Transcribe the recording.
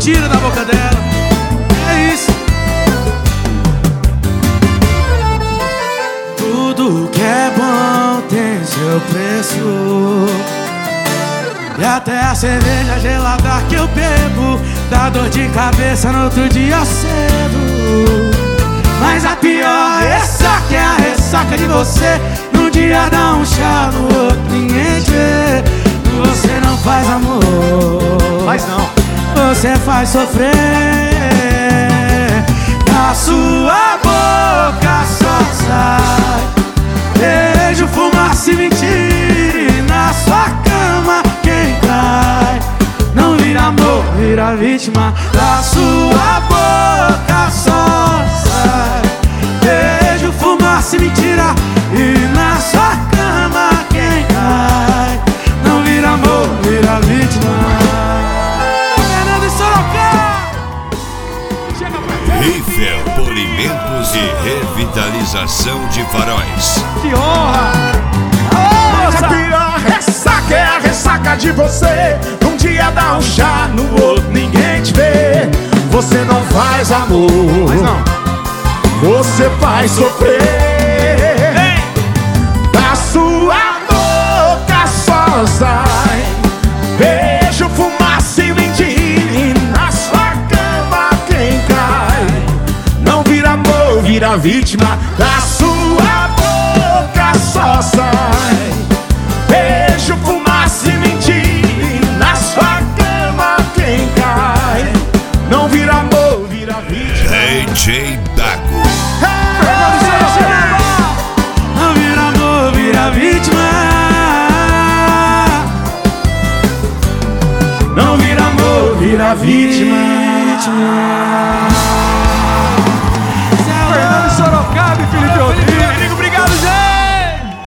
tira da boca dela. É isso. Tudo que é bom tem seu preço, e até a cerveja gelada que eu bebo dá dor de cabeça no outro dia cedo. Mas a pior ressaca é a ressaca de você. Num dia dá um chá, no outro ninguém te vê. Você não faz amor, mas não, você faz sofrer. Da sua boca só sai beijo, fumaça e mentira. E na sua cama quem cai não vira amor, vira vítima. Da sua boca só sai beijo, fumaça e mentira. E na sua cama quem cai não vira amor, vira vítima. Fernando Sorocaba. Chega pra cá. Riffel Polimentos e Revitalização de Faróis. Que honra! mas a pior ressaca é a ressaca de você. Num dia dá um chá, no outro ninguém te vê. Você não faz amor, Mas não. você faz sofrer. Da sua boca só sai beijo, fumaça e mentira. E na sua cama quem cai não vira amor, vira vítima. Da sua boca só sai beijo, fumaça e mentira. E na sua cama quem cai não vira amor, vira vítima. DJ Dago. Não vira amor, vira vítima. Não vira amor, vira vítima.